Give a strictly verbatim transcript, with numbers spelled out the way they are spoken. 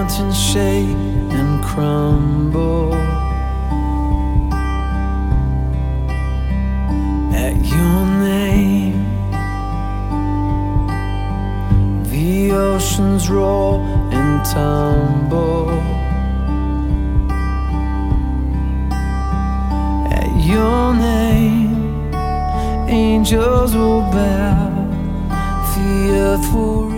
mountains shake and crumble at your name. The oceans roll and tumble at your name. Angels will bow, the earth will